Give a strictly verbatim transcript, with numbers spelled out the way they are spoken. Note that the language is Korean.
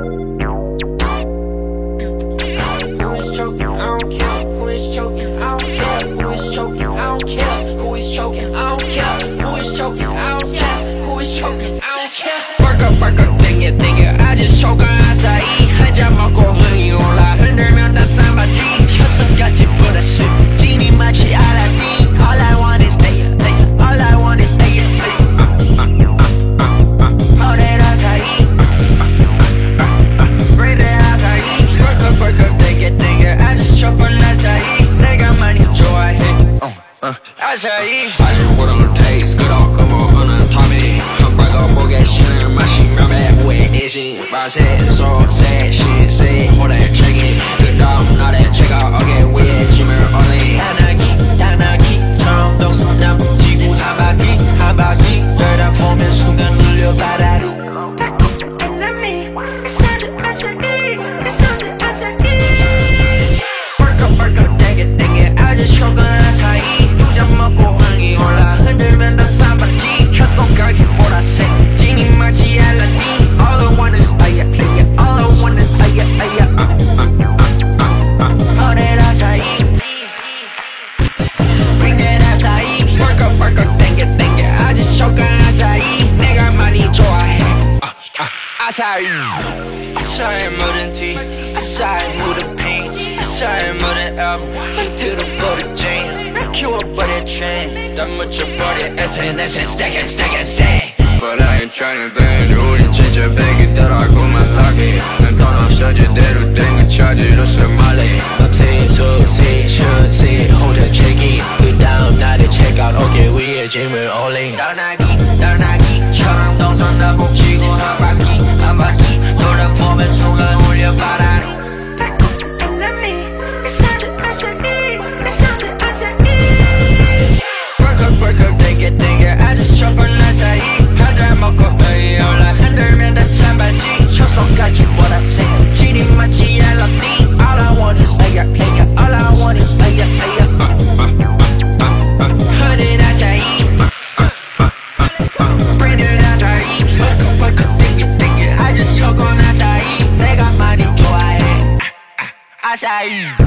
Who is choking? I don't care. Who is choking? I don't care. Who is choking? I don't care. Who is choking? I don't care. Who is choking? I don't care. Who is choking? I don't care. Work up, work up, 땡겨, 땡겨. I just choke on 아사히. 한 잔 먹고 흥이 올라. 흔들면 다 쌈바지. 혀서까지 보다시. 진이 마치 알라딘. All I want is stay, stay. All I want is stay, stay. All that 아사히. Break that 아사히. Work up, work up, 땡겨, 땡겨. I just choke on 아사히. 내가 많이 좋아해. 아사히. 아직보다는 taste 그럼 그모하는 텀이 한발더 보게 쉬는 마시며 배후에 대신 맛의 소세 시세 호래 책임 그 다음 날에 제가 어깨 위에 짐을 올리 당나귀 당나귀처럼 동서남 지구 한 바퀴 한 바퀴 돌다 보면 순간 눌려 바다로 enemy it's under 아사히 it's under 아사히 Work up work up 땡겨 땡겨 I just choke on 아사히 두 잔 먹고 흥이 올라 흔들면 다 쌈바지 혀속까지 보라색 진이 마치 알라딘 All I want is 아야 아야 All I want is 아야 아야 All that 아사히 Bring that 아사히 Work up work up 땡겨 땡겨 I just choke on 아사히 내가 많이 좋아해 아사히 아사히 묻은 티 아사히 묻은 pain 아사히 묻은 album 만들어버린 chain 난 키워버린 train 난 묻혀버린 에스엔에스에 stack and stack and stack But I ain't trying to bend 우린 진짜 백이더라고만 lucky 난 돈 없어 제대로 된 거 찾으러 쓸말리 upset succeed should see hold the 책임 그 다음 날에 check out 어깨 위에 짐을 올린 당나귀 당나귀처럼 동선다 북치고 한 바퀴 한 바퀴 돌아보면 순간 울려 바다로 enemy it's under 아사히 it's under 아사히 Work up work up 땡겨 땡겨 I just choke on 아사히 한 잔 먹고 흥이 올라 흔들면 다 쌈바지 혀속까지 보라색 진이 마치 알라딘 All I want is 아야 아야 All I want is 아야 아야 hundred 아사히 branded 아사히 Work up work up 땡겨 땡겨 I just choke on 아사히 내가 많이 좋아해 아사히